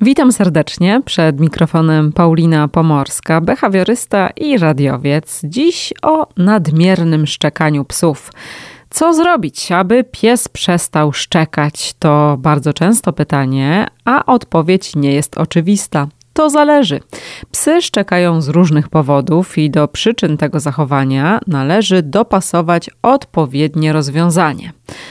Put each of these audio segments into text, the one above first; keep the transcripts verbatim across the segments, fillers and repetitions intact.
Witam serdecznie, przed mikrofonem Paulina Pomorska, behawiorysta i radiowiec. Dziś o nadmiernym szczekaniu psów. Co zrobić, aby pies przestał szczekać? To bardzo często pytanie, a odpowiedź nie jest oczywista. To zależy. Psy szczekają z różnych powodów i do przyczyn tego zachowania należy dopasować odpowiednie rozwiązanie.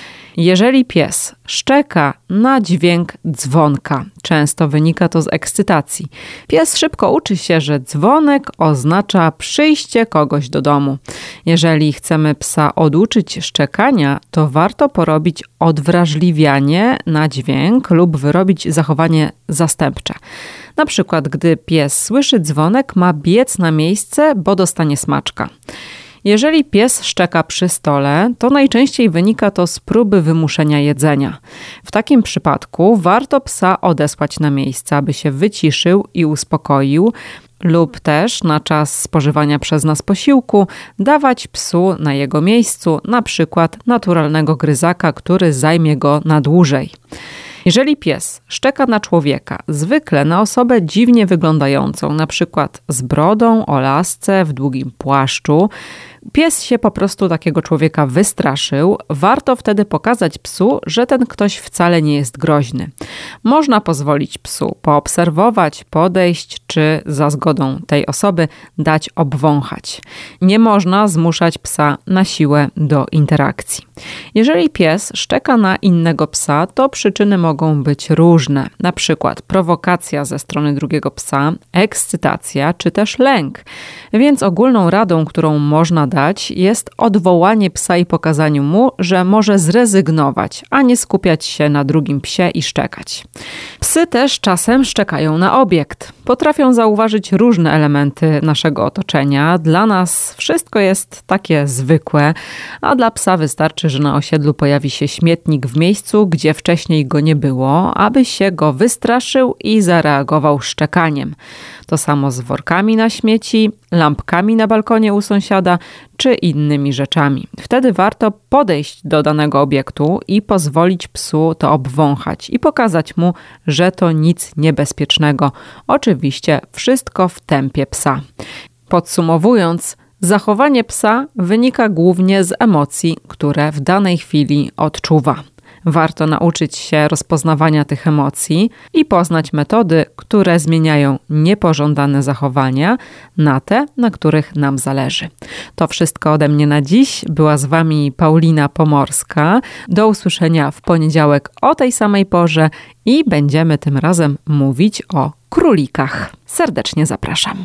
Jeżeli pies szczeka na dźwięk dzwonka, często wynika to z ekscytacji. Pies szybko uczy się, że dzwonek oznacza przyjście kogoś do domu. Jeżeli chcemy psa oduczyć szczekania, to warto porobić odwrażliwianie na dźwięk lub wyrobić zachowanie zastępcze. Na przykład, gdy pies słyszy dzwonek, ma biec na miejsce, bo dostanie smaczka. Jeżeli pies szczeka przy stole, to najczęściej wynika to z próby wymuszenia jedzenia. W takim przypadku warto psa odesłać na miejsce, aby się wyciszył i uspokoił, lub też na czas spożywania przez nas posiłku dawać psu na jego miejscu, na przykład naturalnego gryzaka, który zajmie go na dłużej. Jeżeli pies szczeka na człowieka, zwykle na osobę dziwnie wyglądającą, na przykład z brodą, o lasce, w długim płaszczu, pies się po prostu takiego człowieka wystraszył, warto wtedy pokazać psu, że ten ktoś wcale nie jest groźny. Można pozwolić psu poobserwować, podejść, czy za zgodą tej osoby dać obwąchać. Nie można zmuszać psa na siłę do interakcji. Jeżeli pies szczeka na innego psa, to przyczyny mogą być różne, na przykład prowokacja ze strony drugiego psa, ekscytacja czy też lęk. Więc ogólną radą, którą można dać, jest odwołanie psa i pokazaniu mu, że może zrezygnować, a nie skupiać się na drugim psie i szczekać. Psy też czasem szczekają na obiekt. Potrafią zauważyć różne elementy naszego otoczenia. Dla nas wszystko jest takie zwykłe, a dla psa wystarczy, że na osiedlu pojawi się śmietnik w miejscu, gdzie wcześniej go nie było, aby się go wystraszył i zareagował szczekaniem. To samo z workami na śmieci, lampkami na balkonie u sąsiada czy innymi rzeczami. Wtedy warto podejść do danego obiektu i pozwolić psu to obwąchać i pokazać mu, że to nic niebezpiecznego. Oczywiście wszystko w tempie psa. Podsumowując, zachowanie psa wynika głównie z emocji, które w danej chwili odczuwa. Warto nauczyć się rozpoznawania tych emocji i poznać metody, które zmieniają niepożądane zachowania na te, na których nam zależy. To wszystko ode mnie na dziś. Była z Wami Paulina Pomorska. Do usłyszenia w poniedziałek o tej samej porze i będziemy tym razem mówić o królikach. Serdecznie zapraszam.